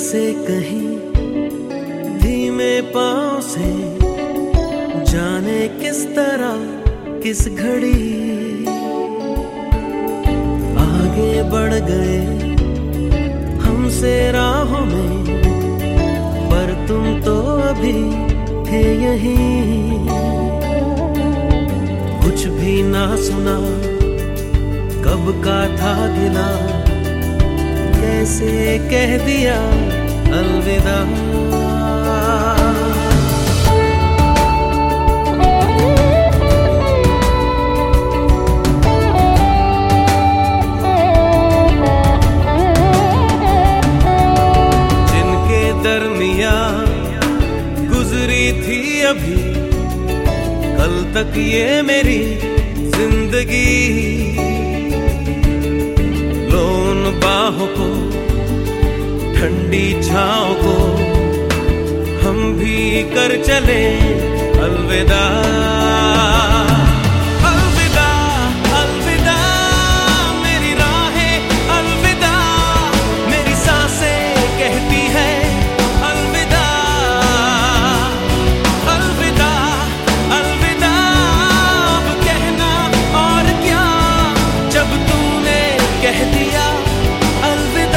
से कहीं धीमे पांव से, जाने किस तरह किस घड़ी आगे बढ़ गए हमसे राहों में, पर तुम तो अभी थे यहीं। कुछ भी ना सुना, कब का था गिला, कैसे कह दिया अलविदा। जिनके दरमिया गुजरी थी अभी कल तक ये मेरी जिंदगी, लो उन बाहों को, ठंडी छाँव को हम भी कर चले अलविदा। अलविदा अलविदा मेरी राहें, अलविदा मेरी सांसें कहती है अलविदा। अलविदा अलविदा अब कहना और क्या, जब तूने कह दिया अलविदा।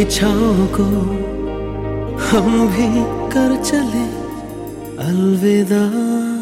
छाँव को हम भी कर चले अलविदा।